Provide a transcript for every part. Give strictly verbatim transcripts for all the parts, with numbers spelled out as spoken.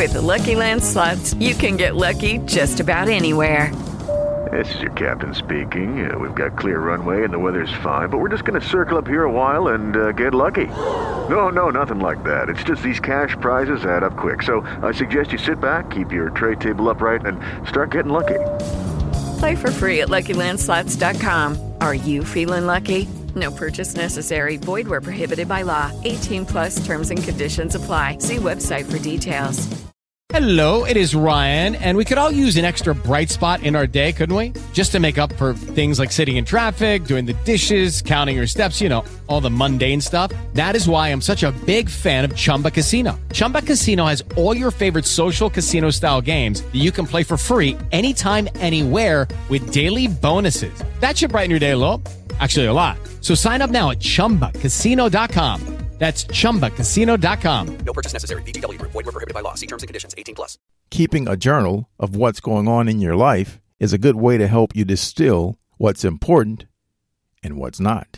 With the Lucky Land Slots, you can get lucky just about anywhere. This is your captain speaking. Uh, we've got clear runway and the weather's fine, but we're just going to circle up here a while and uh, get lucky. No, no, nothing like that. It's just these cash prizes add up quick. So I suggest you sit back, keep your tray table upright, and start getting lucky. Play for free at Lucky Land Slots dot com. Are you feeling lucky? No purchase necessary. Void where prohibited by law. eighteen plus terms and conditions apply. See website for details. Hello, it is Ryan, and we could all use an extra bright spot in our day, couldn't we? Just to make up for things like sitting in traffic, doing the dishes, counting your steps, you know, all the mundane stuff. That is why I'm such a big fan of Chumba Casino. Chumba Casino has all your favorite social casino-style games that you can play for free anytime, anywhere with daily bonuses. That should brighten your day a little. Actually, a lot. So sign up now at chumba casino dot com. That's chumba casino dot com. No purchase necessary. V G W Group. Void where prohibited by law. See terms and conditions. eighteen plus. Keeping a journal of what's going on in your life is a good way to help you distill what's important and what's not.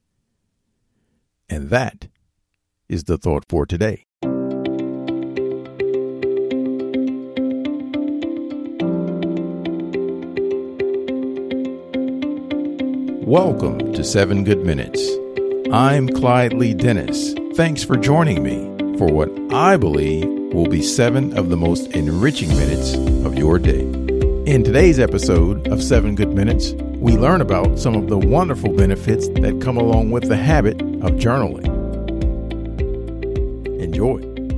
And that is the thought for today. Welcome to Seven Good Minutes. I'm Clyde Lee Dennis. Thanks for joining me for what I believe will be seven of the most enriching minutes of your day. In today's episode of Seven Good Minutes, we learn about some of the wonderful benefits that come along with the habit of journaling. Enjoy.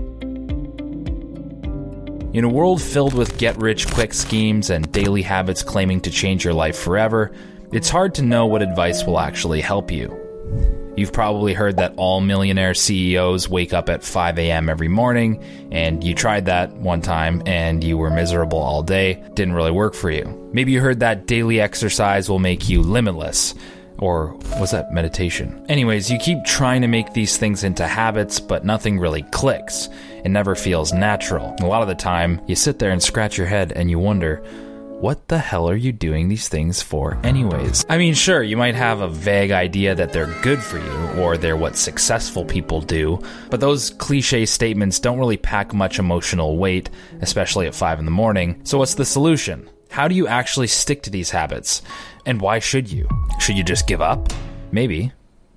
In a world filled with get-rich-quick schemes and daily habits claiming to change your life forever, it's hard to know what advice will actually help you. You've probably heard that all millionaire C E Os wake up at five a.m. every morning, and you tried that one time and you were miserable all day. Didn't really work for you. Maybe you heard that daily exercise will make you limitless. Or was that meditation? Anyways, you keep trying to make these things into habits, but nothing really clicks. It never feels natural. A lot of the time, you sit there and scratch your head and you wonder, what the hell are you doing these things for anyways? I mean, sure, you might have a vague idea that they're good for you, or they're what successful people do, but those cliche statements don't really pack much emotional weight, especially at five in the morning. So what's the solution? How do you actually stick to these habits? And why should you? Should you just give up? Maybe.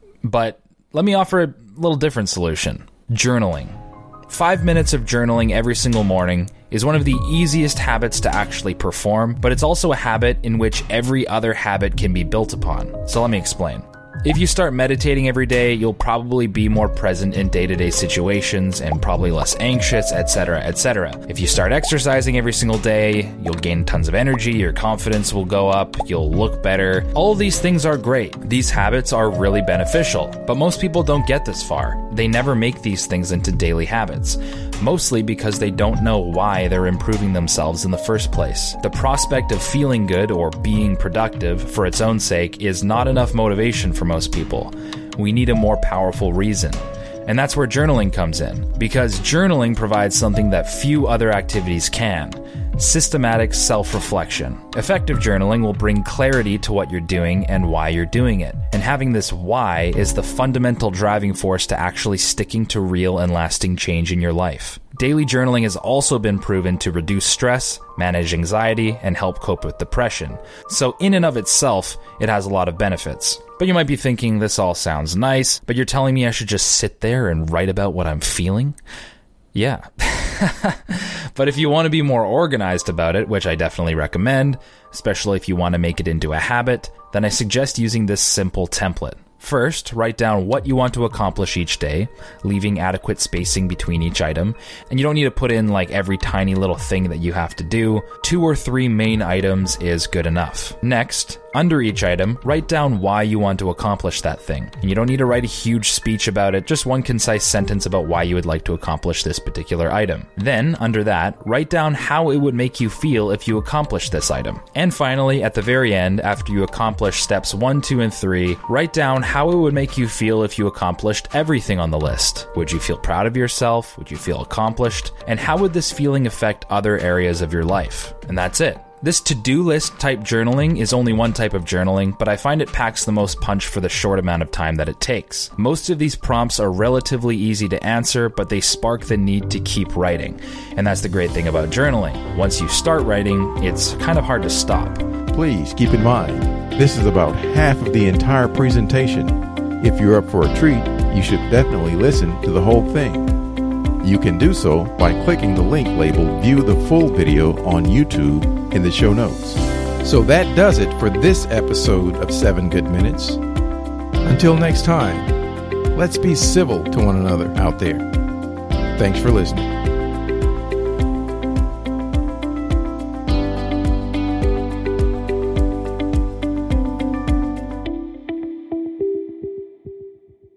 But let me offer a little different solution. Journaling. Five minutes of journaling every single morning is one of the easiest habits to actually perform, but it's also a habit in which every other habit can be built upon. So let me explain. If you start meditating every day, you'll probably be more present in day-to-day situations and probably less anxious, et cetera, et cetera. If you start exercising every single day, you'll gain tons of energy, your confidence will go up, you'll look better. All of these things are great. These habits are really beneficial, but most people don't get this far. They never make these things into daily habits, mostly because they don't know why they're improving themselves in the first place. The prospect of feeling good or being productive for its own sake is not enough motivation for most people. We need a more powerful reason. And that's where journaling comes in, because journaling provides something that few other activities can: systematic self-reflection. Effective journaling will bring clarity to what you're doing and why you're doing it. And having this why is the fundamental driving force to actually sticking to real and lasting change in your life. Daily journaling has also been proven to reduce stress, manage anxiety, and help cope with depression. So in and of itself, it has a lot of benefits. But you might be thinking, this all sounds nice, but you're telling me I should just sit there and write about what I'm feeling? Yeah. But if you want to be more organized about it, which I definitely recommend, especially if you want to make it into a habit, then I suggest using this simple template. First, write down what you want to accomplish each day, leaving adequate spacing between each item. And you don't need to put in like every tiny little thing that you have to do. Two or three main items is good enough. Next, under each item, write down why you want to accomplish that thing. And you don't need to write a huge speech about it, just one concise sentence about why you would like to accomplish this particular item. Then, under that, write down how it would make you feel if you accomplish this item. And finally, at the very end, after you accomplish steps one, two, and three, write down how it would make you feel if you accomplished everything on the list. Would you feel proud of yourself? Would you feel accomplished? And how would this feeling affect other areas of your life? And that's it. This to-do list type journaling is only one type of journaling, but I find it packs the most punch for the short amount of time that it takes. Most of these prompts are relatively easy to answer, but they spark the need to keep writing. And that's the great thing about journaling. Once you start writing, it's kind of hard to stop. Please keep in mind, this is about half of the entire presentation. If you're up for a treat, you should definitely listen to the whole thing. You can do so by clicking the link labeled View the Full Video on YouTube in the show notes. So that does it for this episode of seven Good Minutes. Until next time, let's be civil to one another out there. Thanks for listening.